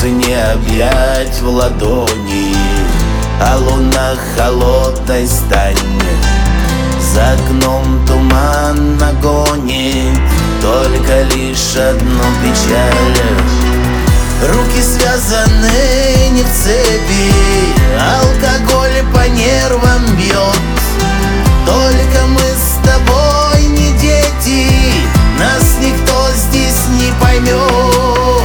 Солнце не объять в ладони, а луна холодной станет. За окном туман нагонит только лишь одну печаль. Руки связаны не в цепи, алкоголь по нервам бьет. Только мы с тобой не дети, нас никто здесь не поймет.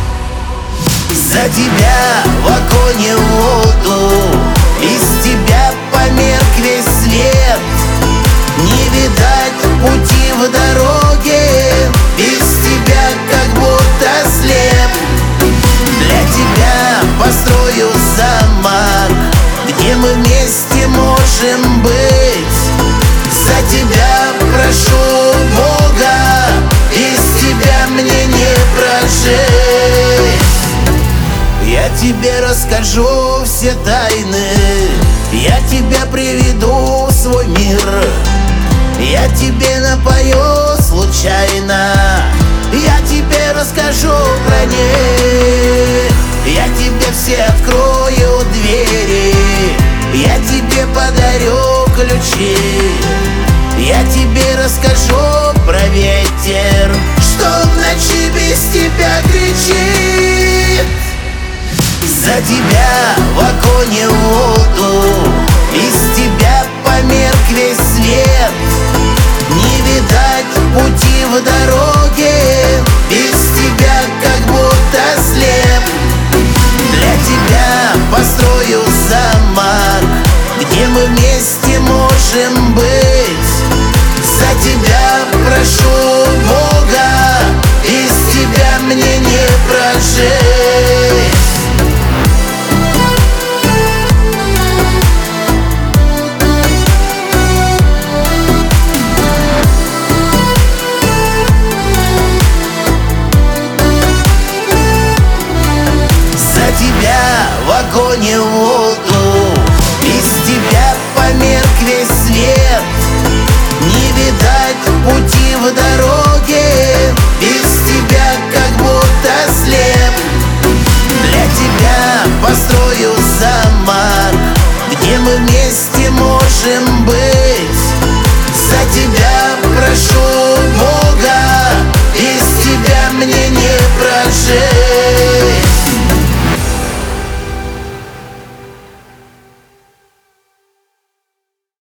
За тебя в огонь и воду, из тебя померк весь свет. Не видать пути в дороге, без тебя как будто слеп. Для тебя построю замок, где мы вместе можем быть. За тебя прошу Бога, без тебя мне не прожить. Я тебе расскажу все тайны, я тебя приведу в свой мир. Я тебе напою случайно, я тебе расскажу про них. Я тебе все открою двери, я тебе подарю ключи. Я тебе расскажу про ветер, что в ночи без тебя кричит. За тебя в огонь и воду, из тебя померк весь свет. Не видать пути в дороге, без тебя как будто слеп. Для тебя построю замок, где мы вместе можем быть. За тебя прошу Бога, без тебя мне не прожить. В огонь и воду, из тебя померк весь свет.